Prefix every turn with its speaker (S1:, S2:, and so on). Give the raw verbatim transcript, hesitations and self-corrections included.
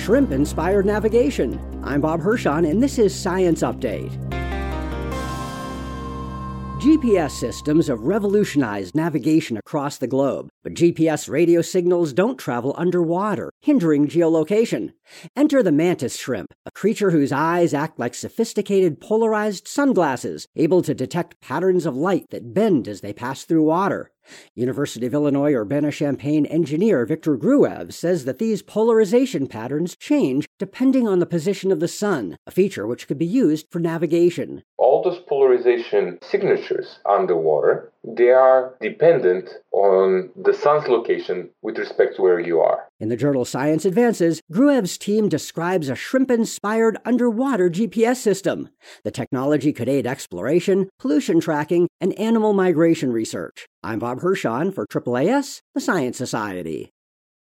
S1: shrimp-inspired navigation. I'm Bob Hirschon, and this is Science Update. G P S systems have revolutionized navigation across the globe, but G P S radio signals don't travel underwater, hindering geolocation. Enter the mantis shrimp, a creature whose eyes act like sophisticated polarized sunglasses, able to detect patterns of light that bend as they pass through water. University of Illinois Urbana-Champaign engineer Victor Gruev says that these polarization patterns change depending on the position of the sun, a feature which could be used for navigation.
S2: All those polarization signatures underwater, they are dependent on the sun's location with respect to where you are.
S1: In the journal Science Advances, Gruev's team describes a shrimp-inspired underwater G P S system. The technology could aid exploration, pollution tracking, and animal migration research. I'm Bob Hirschon for A A A S, the Science Society.